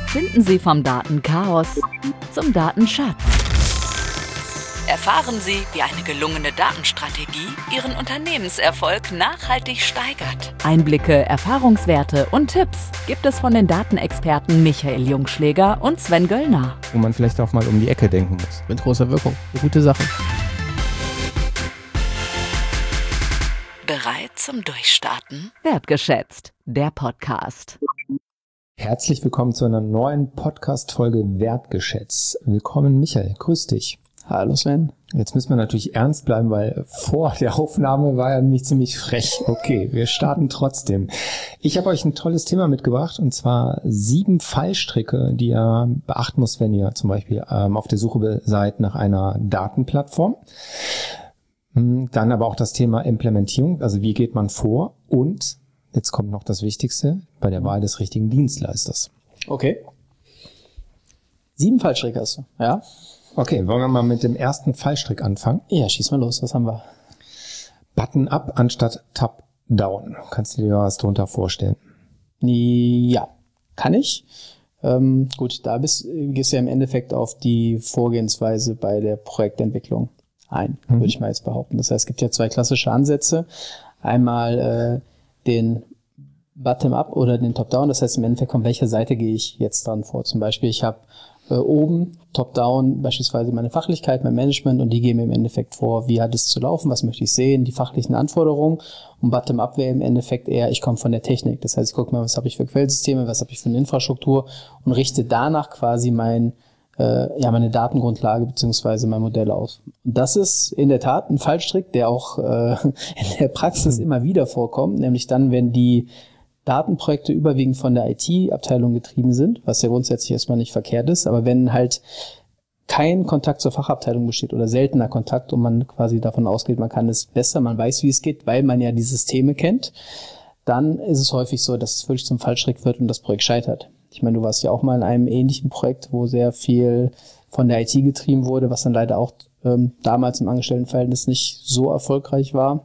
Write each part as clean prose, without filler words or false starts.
Finden Sie vom Datenchaos zum Datenschatz. Erfahren Sie, wie eine gelungene Datenstrategie Ihren Unternehmenserfolg nachhaltig steigert. Einblicke, Erfahrungswerte und Tipps gibt es von den Datenexperten Michael Jungschläger und Sven Göllner. Wo man vielleicht auch mal um die Ecke denken muss. Mit großer Wirkung. Eine gute Sache. Bereit zum Durchstarten? Wertgeschätzt, der Podcast. Herzlich willkommen zu einer neuen Podcast-Folge Wertgeschätzt. Willkommen Michael, grüß dich. Hallo Sven. Jetzt müssen wir natürlich ernst bleiben, weil vor der Aufnahme war ja nämlich ziemlich frech. Okay, wir starten trotzdem. Ich habe euch ein tolles Thema mitgebracht, und zwar 7 Fallstricke, die ihr beachten müsst, wenn ihr zum Beispiel auf der Suche seid nach einer Datenplattform. Dann aber auch das Thema Implementierung, also wie geht man vor, und jetzt kommt noch das Wichtigste, bei der Wahl des richtigen Dienstleisters. Okay. 7 Fallstricke hast du, ja? Okay, wollen wir mal mit dem ersten Fallstrick anfangen? Ja, schieß mal los, was haben wir? Button up anstatt Tab down. Kannst du dir was drunter vorstellen? Ja, kann ich. Gut, da gehst du ja im Endeffekt auf die Vorgehensweise bei der Projektentwicklung ein, würde ich mal jetzt behaupten. Das heißt, es gibt ja 2 klassische Ansätze. Einmal den Bottom-up oder den Top-down. Das heißt, im Endeffekt, von welcher Seite gehe ich jetzt dran vor? Zum Beispiel, ich habe oben, Top-down, beispielsweise meine Fachlichkeit, mein Management, und die geben mir im Endeffekt vor, wie hat es zu laufen, was möchte ich sehen, die fachlichen Anforderungen. Und Bottom-up wäre im Endeffekt eher, ich komme von der Technik. Das heißt, ich gucke mal, was habe ich für Quellsysteme, was habe ich für eine Infrastruktur, und richte danach quasi meine Datengrundlage beziehungsweise mein Modell aus. Und das ist in der Tat ein Fallstrick, der auch in der Praxis immer wieder vorkommt, nämlich dann, wenn die Datenprojekte überwiegend von der IT-Abteilung getrieben sind, was ja grundsätzlich erstmal nicht verkehrt ist, aber wenn halt kein Kontakt zur Fachabteilung besteht oder seltener Kontakt und man quasi davon ausgeht, man kann es besser, man weiß, wie es geht, weil man ja die Systeme kennt, dann ist es häufig so, dass es wirklich zum Fallstrick wird und das Projekt scheitert. Ich meine, du warst ja auch mal in einem ähnlichen Projekt, wo sehr viel von der IT getrieben wurde, was dann leider auch damals im Angestelltenverhältnis nicht so erfolgreich war.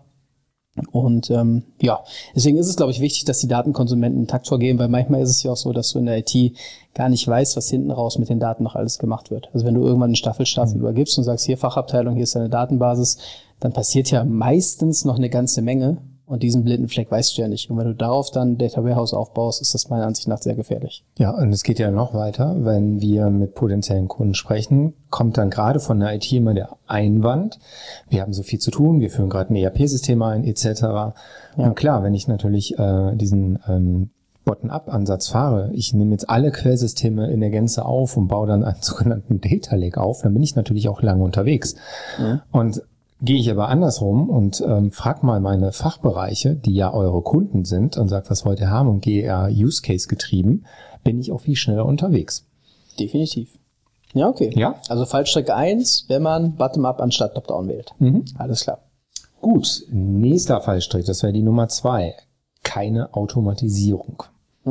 Und deswegen ist es, glaube ich, wichtig, dass die Datenkonsumenten einen Takt vorgeben, weil manchmal ist es ja auch so, dass du in der IT gar nicht weißt, was hinten raus mit den Daten noch alles gemacht wird. Also wenn du irgendwann einen Staffelstab übergibst und sagst, hier Fachabteilung, hier ist deine Datenbasis, dann passiert ja meistens noch eine ganze Menge, und diesen blinden Fleck weißt du ja nicht. Und wenn du darauf dann Data Warehouse aufbaust, ist das meiner Ansicht nach sehr gefährlich. Ja, und es geht ja noch weiter. Wenn wir mit potenziellen Kunden sprechen, kommt dann gerade von der IT immer der Einwand, wir haben so viel zu tun, wir führen gerade ein ERP-System ein, etc. Ja. Und klar, wenn ich natürlich diesen Bottom-up-Ansatz fahre, ich nehme jetzt alle Quellsysteme in der Gänze auf und baue dann einen sogenannten Data Lake auf, dann bin ich natürlich auch lange unterwegs. Ja. Und gehe ich aber andersrum und frag mal meine Fachbereiche, die ja eure Kunden sind, und sag, was wollt ihr haben, und gehe eher Use Case getrieben, bin ich auch viel schneller unterwegs. Definitiv. Ja, okay. Ja? Also Fallstrick 1, wenn man Bottom-up anstatt Top-down wählt. Alles klar. Gut, nächster Fallstrick, das wäre die Nummer 2. Keine Automatisierung.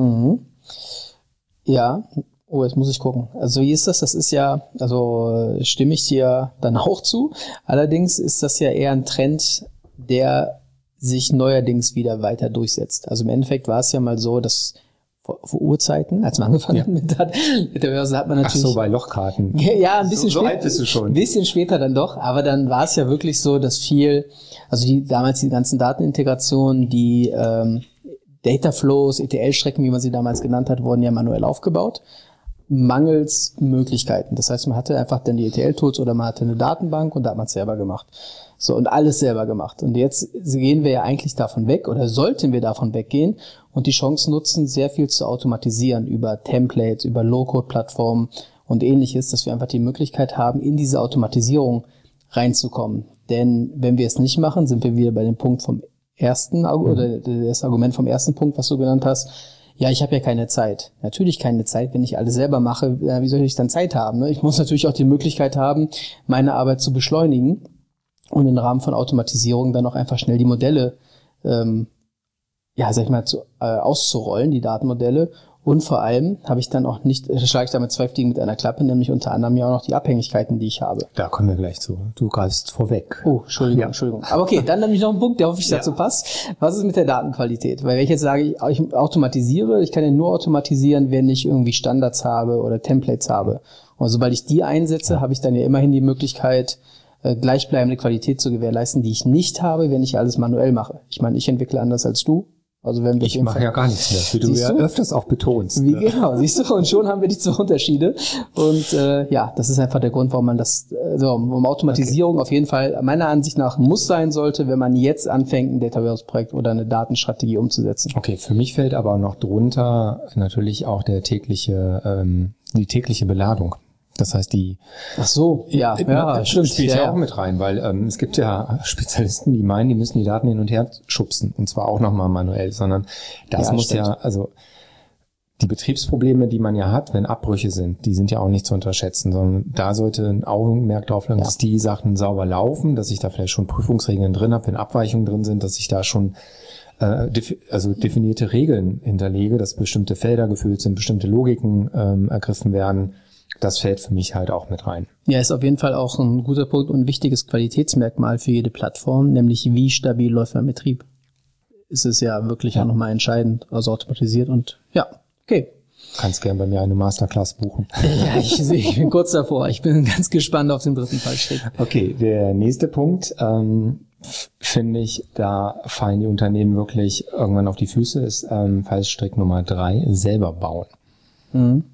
Ja. Oh, jetzt muss ich gucken. Also wie ist das? Das ist ja, also stimme ich dir dann auch zu. Allerdings ist das ja eher ein Trend, der sich neuerdings wieder weiter durchsetzt. Also im Endeffekt war es ja mal so, dass vor Urzeiten, als man angefangen hat mit der Börse, hat man natürlich... Ach so, bei Lochkarten. Ja, ein bisschen so später. alt bist du schon. Ein bisschen später dann doch, aber dann war es ja wirklich so, dass damals die ganzen Datenintegrationen, die Data Flows, ETL-Strecken, wie man sie damals genannt hat, wurden ja manuell aufgebaut, mangels Möglichkeiten. Das heißt, man hatte einfach dann die ETL-Tools oder man hatte eine Datenbank und da hat man es selber gemacht. So, und alles selber gemacht. Und jetzt gehen wir ja eigentlich davon weg, oder sollten wir davon weggehen und die Chance nutzen, sehr viel zu automatisieren über Templates, über Low-Code-Plattformen und ähnliches, dass wir einfach die Möglichkeit haben, in diese Automatisierung reinzukommen. Denn wenn wir es nicht machen, sind wir wieder bei dem Punkt vom ersten, oder das Argument vom ersten Punkt, was du genannt hast. Ja, ich habe ja keine Zeit. Natürlich keine Zeit, wenn ich alles selber mache. Wie soll ich dann Zeit haben? Ne? Ich muss natürlich auch die Möglichkeit haben, meine Arbeit zu beschleunigen und im Rahmen von Automatisierung dann auch einfach schnell die Modelle auszurollen, die Datenmodelle, Und vor allem schlage ich damit 2 Fliegen mit einer Klappe, nämlich unter anderem ja auch noch die Abhängigkeiten, die ich habe. Da kommen wir gleich zu. Du greifst vorweg. Oh, Entschuldigung. Aber okay, dann nämlich noch ein Punkt, der hoffentlich dazu passt. Was ist mit der Datenqualität? Weil wenn ich jetzt sage, ich automatisiere, ich kann ja nur automatisieren, wenn ich irgendwie Standards habe oder Templates habe. Und sobald ich die einsetze, habe ich dann ja immerhin die Möglichkeit, gleichbleibende Qualität zu gewährleisten, die ich nicht habe, wenn ich alles manuell mache. Ich meine, ich entwickle anders als du. Also wenn wir ich mache ja gar nichts mehr, wie du ja öfters auch betonst. Genau, siehst du, und schon haben wir die 2 Unterschiede. Und das ist einfach der Grund, warum man Automatisierung auf jeden Fall meiner Ansicht nach muss sein sollte, wenn man jetzt anfängt, ein Data Warehouse Projekt oder eine Datenstrategie umzusetzen. Okay, für mich fällt aber noch drunter natürlich auch die tägliche Beladung. Das heißt, stimmt, spielt ja auch mit rein, weil es gibt ja Spezialisten, die meinen, die müssen die Daten hin und her schubsen, und zwar auch nochmal manuell, sondern das muss stimmt. Die Betriebsprobleme, die man ja hat, wenn Abbrüche sind, die sind ja auch nicht zu unterschätzen, sondern da sollte ein Augenmerk drauf legen, dass die Sachen sauber laufen, dass ich da vielleicht schon Prüfungsregeln drin habe, wenn Abweichungen drin sind, dass ich da schon definierte Regeln hinterlege, dass bestimmte Felder gefüllt sind, bestimmte Logiken ergriffen werden. Das fällt für mich halt auch mit rein. Ja, ist auf jeden Fall auch ein guter Punkt und ein wichtiges Qualitätsmerkmal für jede Plattform, nämlich wie stabil läuft mein Betrieb. Ist es ja wirklich auch nochmal entscheidend, also automatisiert und okay. Kannst gern bei mir eine Masterclass buchen. Ja, ich bin kurz davor. Ich bin ganz gespannt auf den 3. Fallstrick. Okay, der nächste Punkt, finde ich, da fallen die Unternehmen wirklich irgendwann auf die Füße, ist Fallstrick Nummer 3, selber bauen. Mhm.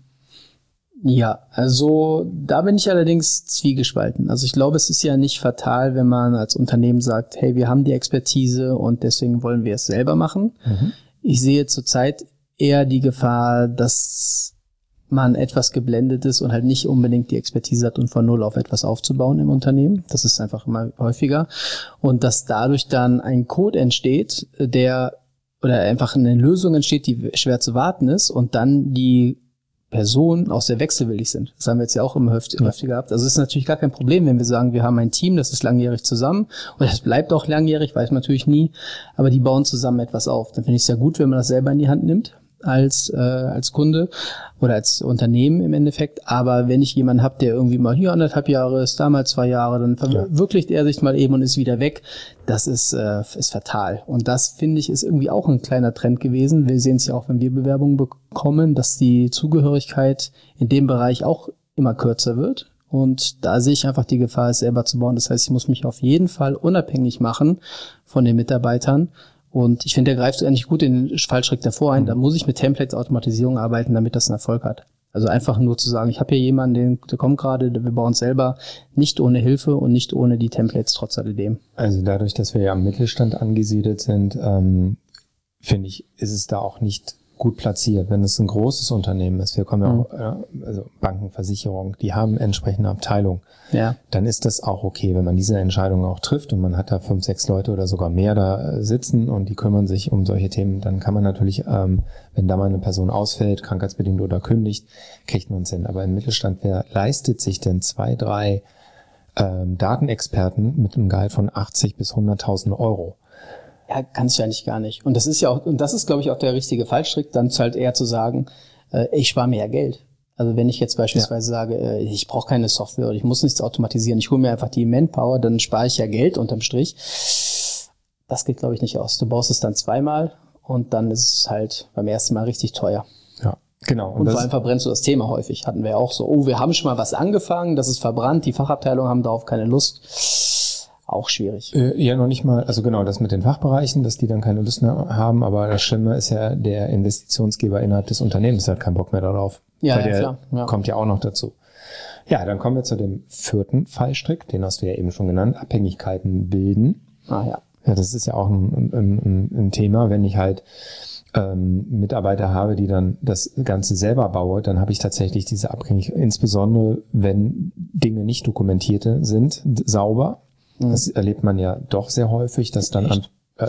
Ja, also da bin ich allerdings zwiegespalten. Also ich glaube, es ist ja nicht fatal, wenn man als Unternehmen sagt, hey, wir haben die Expertise und deswegen wollen wir es selber machen. Mhm. Ich sehe zurzeit eher die Gefahr, dass man etwas geblendet ist und halt nicht unbedingt die Expertise hat, um von Null auf etwas aufzubauen im Unternehmen. Das ist einfach immer häufiger. Und dass dadurch dann ein Code entsteht, oder einfach eine Lösung entsteht, die schwer zu warten ist und dann die Personen auch sehr wechselwillig sind. Das haben wir jetzt ja auch immer häufiger gehabt. Also es ist natürlich gar kein Problem, wenn wir sagen, wir haben ein Team, das ist langjährig zusammen und das bleibt auch langjährig, weiß man natürlich nie, aber die bauen zusammen etwas auf. Dann finde ich es sehr gut, wenn man das selber in die Hand nimmt als Kunde oder als Unternehmen im Endeffekt. Aber wenn ich jemanden habe, der irgendwie mal hier 1,5 Jahre ist, da mal 2 Jahre, dann verwirklicht er sich mal eben und ist wieder weg. Das ist fatal. Und das, finde ich, ist irgendwie auch ein kleiner Trend gewesen. Wir sehen es ja auch, wenn wir Bewerbungen bekommen, dass die Zugehörigkeit in dem Bereich auch immer kürzer wird. Und da sehe ich einfach die Gefahr, es selber zu bauen. Das heißt, ich muss mich auf jeden Fall unabhängig machen von den Mitarbeitern. Und ich finde, der greift eigentlich gut in den Fallstrick davor ein. Da muss ich mit Templates, Automatisierung arbeiten, damit das einen Erfolg hat. Also einfach nur zu sagen, ich habe hier jemanden, der kommt gerade, wir bauen es selber, nicht ohne Hilfe und nicht ohne die Templates trotz alledem. Also dadurch, dass wir ja am Mittelstand angesiedelt sind, finde ich, ist es da auch nicht gut platziert. Wenn es ein großes Unternehmen ist, wir kommen ja auch, also Banken, Versicherungen, die haben entsprechende Abteilungen. Ja. Dann ist das auch okay, wenn man diese Entscheidung auch trifft und man hat da 5, 6 Leute oder sogar mehr da sitzen und die kümmern sich um solche Themen, dann kann man natürlich, wenn da mal eine Person ausfällt, krankheitsbedingt oder kündigt, kriegt man es hin. Aber im Mittelstand, wer leistet sich denn 2, 3 Datenexperten mit einem Gehalt von 80 bis 100.000 Euro? Ja, kannst du eigentlich gar nicht. Und das ist ja auch, und das ist, glaube ich, auch der richtige Fallstrick, dann halt eher zu sagen, ich spare mir ja Geld. Also wenn ich jetzt beispielsweise sage, ich brauche keine Software oder ich muss nichts automatisieren, ich hole mir einfach die Manpower, dann spare ich ja Geld unterm Strich. Das geht, glaube ich, nicht aus. Du baust es dann 2-mal und dann ist es halt beim ersten Mal richtig teuer. Ja, genau. Und vor allem verbrennst du das Thema häufig. Hatten wir ja auch so, wir haben schon mal was angefangen, das ist verbrannt, die Fachabteilung haben darauf keine Lust. Auch schwierig. Ja, noch nicht mal, also genau, das mit den Fachbereichen, dass die dann keine Lust mehr haben, aber das Schlimme ist ja, der Investitionsgeber innerhalb des Unternehmens hat keinen Bock mehr darauf. Ja, weil der klar. Ja. Kommt ja auch noch dazu. Ja, dann kommen wir zu dem 4. Fallstrick, den hast du ja eben schon genannt, Abhängigkeiten bilden. Ah ja. Ja, das ist ja auch ein Thema, wenn ich halt Mitarbeiter habe, die dann das Ganze selber baue, dann habe ich tatsächlich diese Abhängigkeit, insbesondere wenn Dinge nicht dokumentierte sind, sauber. Das erlebt man ja doch sehr häufig, dass dann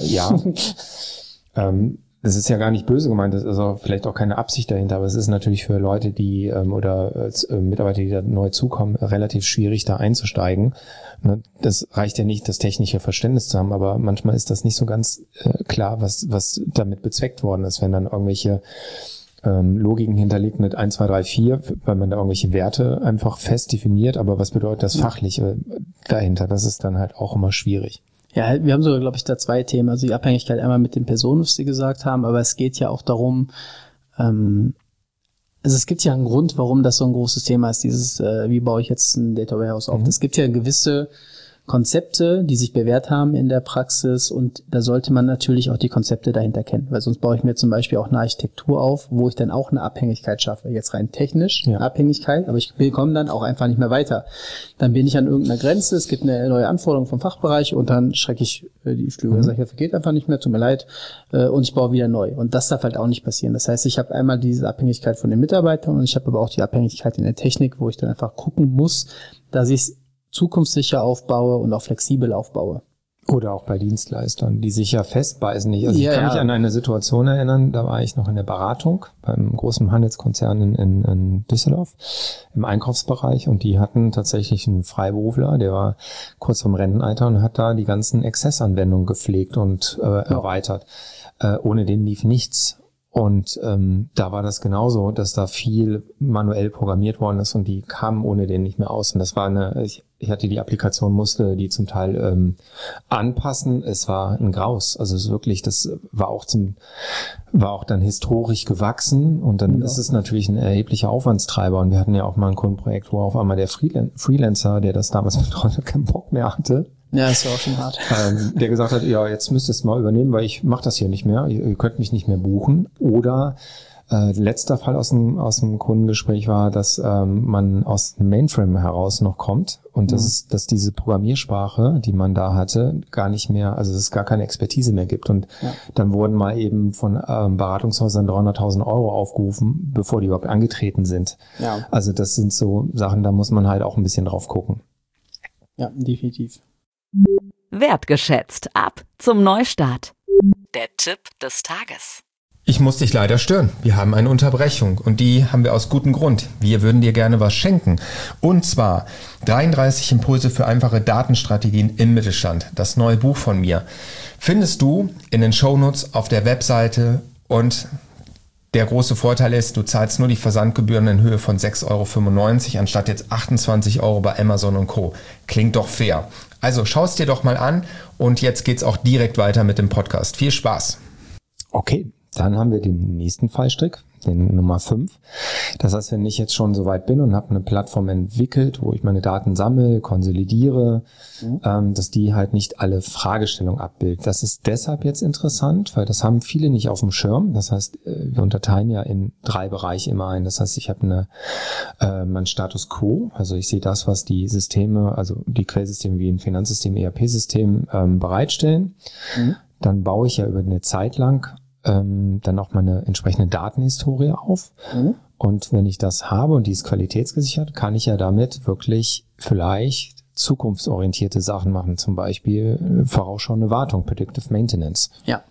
das ist ja gar nicht böse gemeint, das ist also vielleicht auch keine Absicht dahinter, aber es ist natürlich für Leute, die oder Mitarbeiter, die da neu zukommen, relativ schwierig, da einzusteigen. Das reicht ja nicht, das technische Verständnis zu haben, aber manchmal ist das nicht so ganz klar, was damit bezweckt worden ist, wenn dann irgendwelche Logiken hinterlegt mit 1, 2, 3, 4, weil man da irgendwelche Werte einfach fest definiert, aber was bedeutet das Fachliche dahinter? Das ist dann halt auch immer schwierig. Ja, wir haben sogar, glaube ich, da 2 Themen. Also die Abhängigkeit einmal mit den Personen, was Sie gesagt haben, aber es geht ja auch darum, also es gibt ja einen Grund, warum das so ein großes Thema ist, dieses, wie baue ich jetzt ein Data Warehouse auf? Es gibt ja gewisse Konzepte, die sich bewährt haben in der Praxis und da sollte man natürlich auch die Konzepte dahinter kennen, weil sonst baue ich mir zum Beispiel auch eine Architektur auf, wo ich dann auch eine Abhängigkeit schaffe, jetzt rein technisch, eine Abhängigkeit, aber ich komme dann auch einfach nicht mehr weiter. Dann bin ich an irgendeiner Grenze, es gibt eine neue Anforderung vom Fachbereich und dann schrecke ich die Flügel, sage ich, geht einfach nicht mehr, tut mir leid, und ich baue wieder neu. Und das darf halt auch nicht passieren. Das heißt, ich habe einmal diese Abhängigkeit von den Mitarbeitern und ich habe aber auch die Abhängigkeit in der Technik, wo ich dann einfach gucken muss, dass ich es zukunftssicher aufbaue und auch flexibel aufbaue. Oder auch bei Dienstleistern, die sich ja festbeißen nicht. Also ich kann mich an eine Situation erinnern, da war ich noch in der Beratung beim großen Handelskonzern in Düsseldorf im Einkaufsbereich und die hatten tatsächlich einen Freiberufler, der war kurz vorm Rentenalter und hat da die ganzen Access-Anwendungen gepflegt und erweitert. Ohne den lief nichts. Und da war das genauso, dass da viel manuell programmiert worden ist und die kamen ohne den nicht mehr aus. Und das war ich hatte die Applikation, musste die zum Teil anpassen. Es war ein Graus. Also es ist wirklich, das war auch dann historisch gewachsen und dann ist es natürlich ein erheblicher Aufwandstreiber. Und wir hatten ja auch mal ein Kundenprojekt, wo auf einmal der Freelancer, der das damals betreut, keinen Bock mehr hatte. Ja, ist ja auch schon hart. Der gesagt hat, ja, jetzt müsst ihr es mal übernehmen, weil ich mache das hier nicht mehr. Ihr könnt mich nicht mehr buchen. Oder letzter Fall aus dem Kundengespräch war, dass man aus dem Mainframe heraus noch kommt und dass diese Programmiersprache, die man da hatte, gar nicht mehr, also dass es gar keine Expertise mehr gibt. Und dann wurden mal eben von Beratungshäusern 300.000 Euro aufgerufen, bevor die überhaupt angetreten sind. Ja. Also das sind so Sachen, da muss man halt auch ein bisschen drauf gucken. Ja, definitiv. Wertgeschätzt. Ab zum Neustart. Der Tipp des Tages. Ich muss dich leider stören. Wir haben eine Unterbrechung und die haben wir aus gutem Grund. Wir würden dir gerne was schenken. Und zwar 33 Impulse für einfache Datenstrategien im Mittelstand. Das neue Buch von mir. Findest du in den Shownotes auf der Webseite und der große Vorteil ist, du zahlst nur die Versandgebühren in Höhe von 6,95 € anstatt jetzt 28 € bei Amazon und Co. Klingt doch fair. Also schau es dir doch mal an und jetzt geht's auch direkt weiter mit dem Podcast. Viel Spaß. Okay, dann haben wir den nächsten Fallstrick, den Nummer 5. Das heißt, wenn ich jetzt schon so weit bin und habe eine Plattform entwickelt, wo ich meine Daten sammle, konsolidiere, dass die halt nicht alle Fragestellungen abbildet. Das ist deshalb jetzt interessant, weil das haben viele nicht auf dem Schirm. Das heißt, wir unterteilen ja in 3 Bereiche immer ein. Das heißt, ich habe mein Status Quo, also ich sehe das, was die Systeme, also die Quellsysteme wie ein Finanzsystem, ERP-System bereitstellen. Dann baue ich ja über eine Zeit lang dann auch meine entsprechende Datenhistorie auf. Und wenn ich das habe und die ist qualitätsgesichert, kann ich ja damit wirklich vielleicht zukunftsorientierte Sachen machen, zum Beispiel vorausschauende Wartung, Predictive Maintenance. Ja.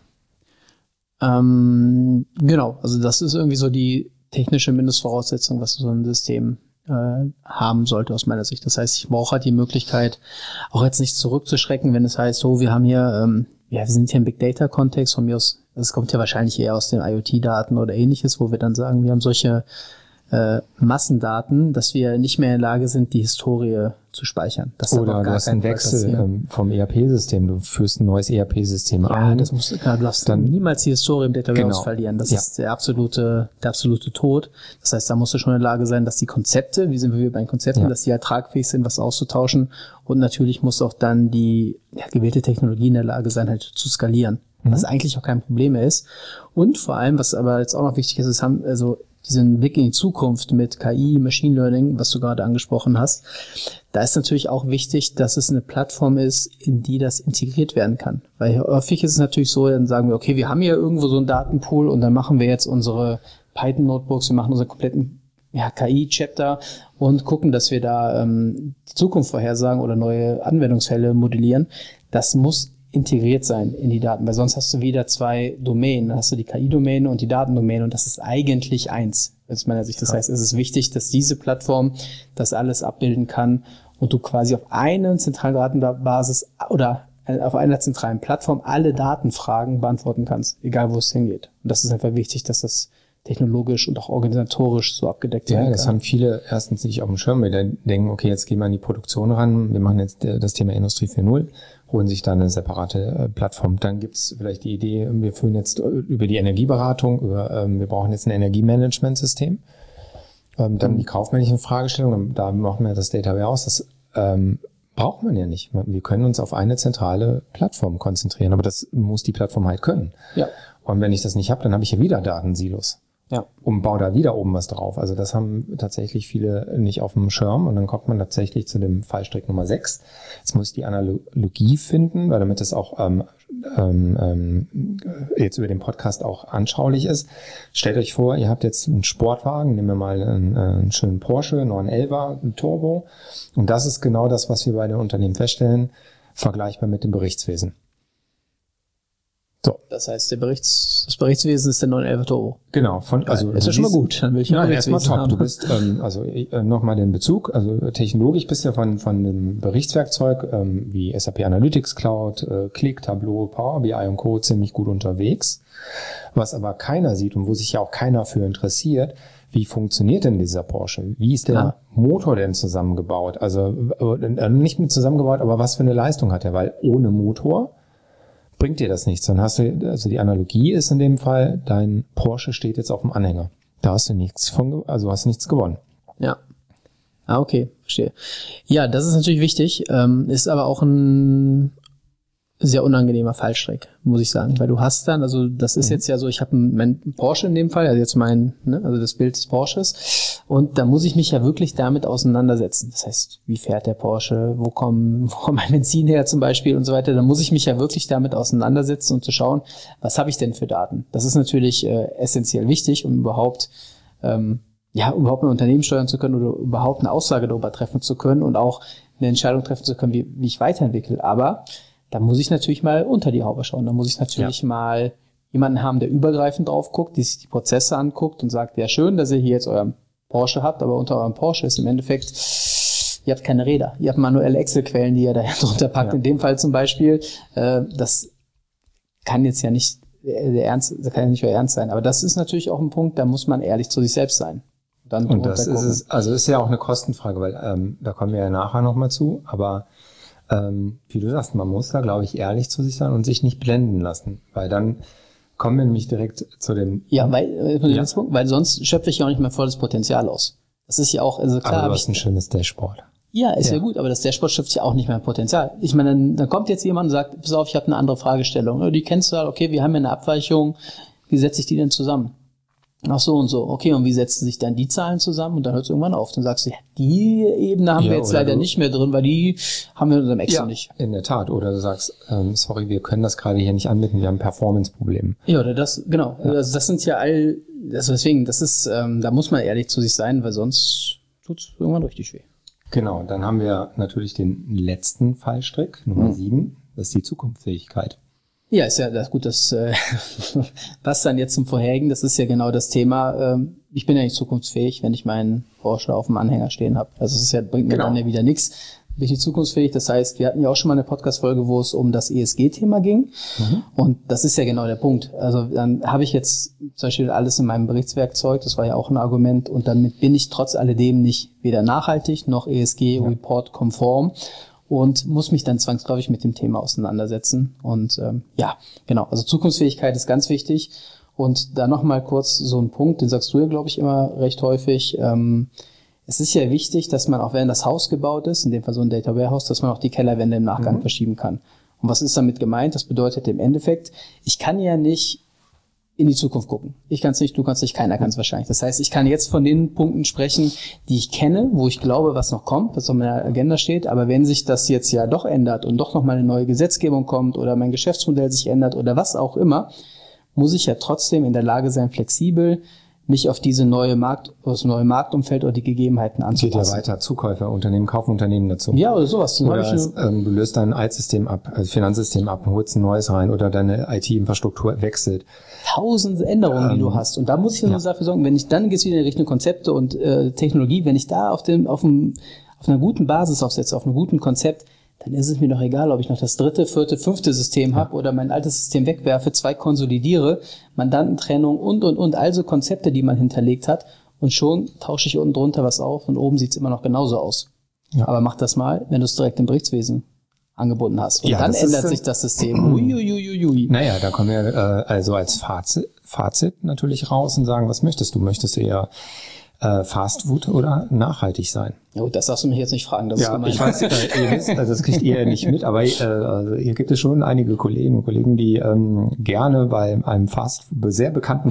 Genau, also das ist irgendwie so die technische Mindestvoraussetzung, was so ein System haben sollte aus meiner Sicht. Das heißt, ich brauche halt die Möglichkeit, auch jetzt nicht zurückzuschrecken, wenn es heißt, so, wir haben hier, wir sind hier im Big Data Kontext, von mir aus, das kommt ja wahrscheinlich eher aus den IoT-Daten oder ähnliches, wo wir dann sagen, wir haben solche Massendaten, dass wir nicht mehr in der Lage sind, die Historie zu speichern. Das oder du hast einen Wechsel vom ERP-System, du führst ein neues ERP-System ein. Das musst du darfst dann niemals die Historie im Data Warehouse verlieren. Das ist der absolute Tod. Das heißt, da musst du schon in der Lage sein, dass die Konzepte, wie sind wir bei den Konzepten, dass die halt tragfähig sind, was auszutauschen. Und natürlich muss auch dann die gewählte Technologie in der Lage sein, halt zu skalieren. Was eigentlich auch kein Problem mehr ist. Und vor allem, was aber jetzt auch noch wichtig ist, diesen Blick in die Zukunft mit KI, Machine Learning, was du gerade angesprochen hast, da ist natürlich auch wichtig, dass es eine Plattform ist, in die das integriert werden kann. Weil häufig ist es natürlich so, dann sagen wir, okay, wir haben hier irgendwo so einen Datenpool und dann machen wir jetzt unsere Python-Notebooks, wir machen unseren kompletten KI-Chapter und gucken, dass wir da die Zukunft vorhersagen oder neue Anwendungsfälle modellieren. Das muss integriert sein in die Daten, weil sonst hast du wieder 2 Domänen. Dann hast du die KI-Domäne und die Datendomäne und das ist eigentlich eins, aus meiner Sicht. Das heißt, es ist wichtig, dass diese Plattform das alles abbilden kann und du quasi auf einer zentralen Datenbasis oder auf einer zentralen Plattform alle Datenfragen beantworten kannst, egal wo es hingeht. Und das ist einfach wichtig, dass das technologisch und auch organisatorisch so abgedeckt sein kann. Ja, das haben viele erstens nicht auf dem Schirm, weil die denken, okay, jetzt gehen wir an die Produktion ran, wir machen jetzt das Thema Industrie 4.0, holen sich dann eine separate Plattform. Dann gibt's vielleicht die Idee, wir führen jetzt über die Energieberatung, wir brauchen jetzt ein Energiemanagementsystem. Dann die kaufmännlichen Fragestellungen, da machen wir das Data Warehouse, das braucht man ja nicht. Wir können uns auf eine zentrale Plattform konzentrieren, aber das muss die Plattform halt können. Ja. Und wenn ich das nicht habe, dann habe ich ja wieder Datensilos. Ja. Und baue da wieder oben was drauf. Also das haben tatsächlich viele nicht auf dem Schirm. Und dann kommt man tatsächlich zu dem Fallstrick Nummer 6. Jetzt muss ich die Analogie finden, weil damit es auch jetzt über den Podcast auch anschaulich ist. Stellt euch vor, ihr habt jetzt einen Sportwagen, nehmen wir mal einen schönen Porsche 911er, einen Turbo. Und das ist genau das, was wir bei den Unternehmen feststellen, vergleichbar mit dem Berichtswesen. So. Das heißt, das Berichtswesen ist der 911 Turbo. Genau. Also ist ja schon mal gut. Dann will ich ja erstmal top. Haben. Du bist, nochmal den Bezug, also technologisch bist du ja von dem Berichtswerkzeug wie SAP Analytics Cloud, Qlik, Tableau, Power BI und Co. ziemlich gut unterwegs. Was aber keiner sieht und wo sich ja auch keiner für interessiert, wie funktioniert denn dieser Porsche? Wie ist der Motor denn zusammengebaut? Also nicht mit zusammengebaut, aber was für eine Leistung hat er? Weil ohne Motor bringt dir das nichts. Dann hast du, also die Analogie ist in dem Fall, dein Porsche steht jetzt auf dem Anhänger. Da hast du nichts hast nichts gewonnen. Ja. Okay, verstehe. Ja, das ist natürlich wichtig, ist aber auch ein sehr unangenehmer Fallstrick, muss ich sagen, weil du hast dann, also das ist jetzt ja so, ich habe einen Porsche in dem Fall, also jetzt also das Bild des Porsches, und da muss ich mich ja wirklich damit auseinandersetzen. Das heißt, wie fährt der Porsche, wo kommt mein Benzin her zum Beispiel und so weiter. Da muss ich mich ja wirklich damit auseinandersetzen und zu schauen, was habe ich denn für Daten. Das ist natürlich essentiell wichtig, um überhaupt ein Unternehmen steuern zu können oder überhaupt eine Aussage darüber treffen zu können und auch eine Entscheidung treffen zu können, wie ich weiterentwickle. Aber da muss ich natürlich mal unter die Haube schauen. Da muss ich natürlich mal jemanden haben, der übergreifend drauf guckt, die sich die Prozesse anguckt und sagt, ja schön, dass ihr hier jetzt euren Porsche habt, aber unter eurem Porsche ist im Endeffekt, ihr habt keine Räder. Ihr habt manuelle Excel-Quellen, die ihr da drunter packt. Ja. In dem Fall zum Beispiel, das kann jetzt ja nicht euer Ernst sein. Aber das ist natürlich auch ein Punkt, da muss man ehrlich zu sich selbst sein. Und das ist es, also ist ja auch eine Kostenfrage, weil da kommen wir ja nachher nochmal zu, aber wie du sagst, man muss da, glaube ich, ehrlich zu sich sein und sich nicht blenden lassen, weil dann kommen wir nämlich direkt zu dem... Ja, weil sonst schöpfe ich ja auch nicht mein volles Potenzial aus. Das ist ja auch, also klar... Aber du hast ein schönes Dashboard. Ja, ist ja gut, aber das Dashboard schöpft ja auch nicht mein Potenzial. Ich meine, dann kommt jetzt jemand und sagt, pass auf, ich habe eine andere Fragestellung. Die kennst du halt, okay, wir haben ja eine Abweichung, wie setze ich die denn zusammen? Ach so und so. Okay, und wie setzen sich dann die Zahlen zusammen? Und dann hört es irgendwann auf. Dann sagst du, ja, die Ebene haben wir jetzt leider nicht mehr drin, weil die haben wir in unserem Excel nicht. In der Tat. Oder du sagst, sorry, wir können das gerade hier nicht anbieten, wir haben Performance-Probleme. Ja, oder das, genau. Ja. Also das sind ja deswegen, das ist, da muss man ehrlich zu sich sein, weil sonst tut's irgendwann richtig weh. Genau, dann haben wir natürlich den letzten Fallstrick, Nummer 7, das ist die Zukunftsfähigkeit. Ja, ist ja das gut, das was dann jetzt zum Vorherigen, das ist ja genau das Thema, ich bin ja nicht zukunftsfähig, wenn ich meinen Porsche auf dem Anhänger stehen habe. Also es ist ja, bringt mir dann ja wieder nichts. Bin ich nicht zukunftsfähig, das heißt, wir hatten ja auch schon mal eine Podcast-Folge, wo es um das ESG-Thema ging und das ist ja genau der Punkt. Also dann habe ich jetzt zum Beispiel alles in meinem Berichtswerkzeug, das war ja auch ein Argument, und damit bin ich trotz alledem nicht weder nachhaltig noch ESG-Report-konform. Und muss mich dann zwangsläufig mit dem Thema auseinandersetzen. Und also Zukunftsfähigkeit ist ganz wichtig. Und da nochmal kurz so ein Punkt, den sagst du ja, glaube ich, immer recht häufig. Es ist ja wichtig, dass man auch, wenn das Haus gebaut ist, in dem Fall so ein Data Warehouse, dass man auch die Kellerwände im Nachgang verschieben kann. Und was ist damit gemeint? Das bedeutet im Endeffekt, ich kann ja nicht in die Zukunft gucken. Ich kann es nicht, du kannst nicht, keiner kann es wahrscheinlich. Das heißt, ich kann jetzt von den Punkten sprechen, die ich kenne, wo ich glaube, was noch kommt, was auf meiner Agenda steht. Aber wenn sich das jetzt ja doch ändert und doch nochmal eine neue Gesetzgebung kommt oder mein Geschäftsmodell sich ändert oder was auch immer, muss ich ja trotzdem in der Lage sein, flexibel mich auf das neue Marktumfeld oder die Gegebenheiten anzupassen. Geht ja weiter, Zukäuferunternehmen kaufen Unternehmen dazu. Ja, oder sowas. Oder du löst dein Altsystem ab, also Finanzsystem ab, holst ein neues rein oder deine IT-Infrastruktur wechselt. 1000 Änderungen, die du hast. Und da muss ich nur dafür sorgen, wenn ich dann geht's wieder in Richtung Konzepte und Technologie, wenn ich da auf einer guten Basis aufsetze, auf einem guten Konzept, dann ist es mir doch egal, ob ich noch das 3., 4., 5. System habe oder mein altes System wegwerfe, 2 konsolidiere, Mandantentrennung und also Konzepte, die man hinterlegt hat und schon tausche ich unten drunter was auf und oben sieht's immer noch genauso aus. Ja. Aber mach das mal, wenn du es direkt im Berichtswesen angebunden hast. Und dann ändert sich das System. Uiuiuiui. Naja, da kommen wir also als Fazit natürlich raus und sagen, was möchtest du? Möchtest du eher Fast Food oder nachhaltig sein? Ja, das darfst du mich jetzt nicht fragen. Das ja, ist ich weiß, ihr wisst, also das kriegt ihr nicht mit, aber also hier gibt es schon einige Kolleginnen und Kollegen, die gerne bei einem sehr bekannten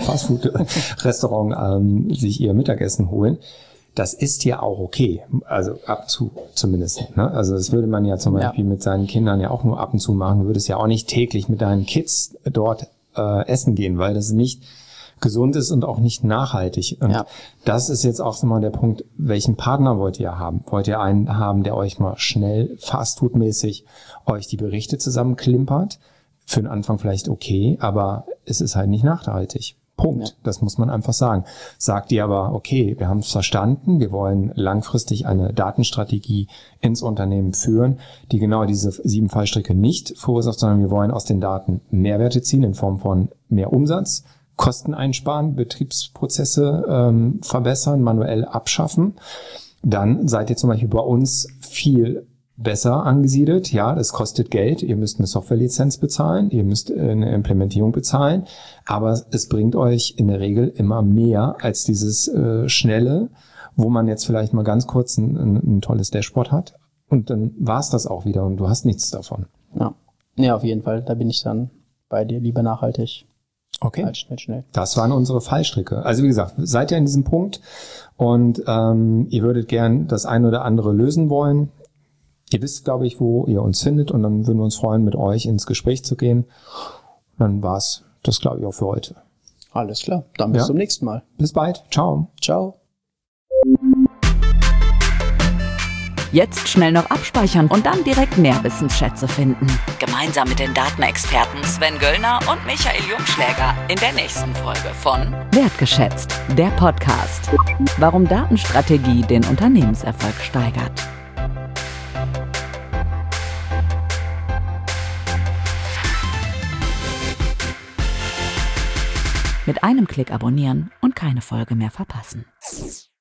Fastfood-Restaurant sich ihr Mittagessen holen. Das ist ja auch okay, also ab und zu zumindest. Ne? Also das würde man ja zum Beispiel mit seinen Kindern ja auch nur ab und zu machen. Du würdest ja auch nicht täglich mit deinen Kids dort essen gehen, weil das nicht gesund ist und auch nicht nachhaltig. Und das ist jetzt auch so mal der Punkt, welchen Partner wollt ihr haben? Wollt ihr einen haben, der euch mal schnell Fastfood-mäßig euch die Berichte zusammenklimpert? Für den Anfang vielleicht okay, aber es ist halt nicht nachhaltig. Punkt. Ja. Das muss man einfach sagen. Sagt ihr aber, okay, wir haben es verstanden, wir wollen langfristig eine Datenstrategie ins Unternehmen führen, die genau diese 7 Fallstricke nicht verursacht, sondern wir wollen aus den Daten Mehrwerte ziehen in Form von mehr Umsatz, Kosten einsparen, Betriebsprozesse verbessern, manuell abschaffen. Dann seid ihr zum Beispiel bei uns viel besser angesiedelt. Ja, das kostet Geld. Ihr müsst eine Softwarelizenz bezahlen. Ihr müsst eine Implementierung bezahlen. Aber es bringt euch in der Regel immer mehr als dieses Schnelle, wo man jetzt vielleicht mal ganz kurz ein tolles Dashboard hat. Und dann war's das auch wieder und du hast nichts davon. Ja, auf jeden Fall. Da bin ich dann bei dir, lieber nachhaltig. Okay. Schnell. Das waren unsere Fallstricke. Also wie gesagt, seid ihr an diesem Punkt und ihr würdet gern das ein oder andere lösen wollen. Ihr wisst, glaube ich, wo ihr uns findet und dann würden wir uns freuen, mit euch ins Gespräch zu gehen. Dann war's das, glaube ich, auch für heute. Alles klar. Dann bis zum nächsten Mal. Bis bald. Ciao. Ciao. Jetzt schnell noch abspeichern und dann direkt mehr Wissensschätze finden. Gemeinsam mit den Datenexperten Sven Göllner und Michael Jungschläger in der nächsten Folge von Wertgeschätzt, der Podcast. Warum Datenstrategie den Unternehmenserfolg steigert. Mit einem Klick abonnieren und keine Folge mehr verpassen.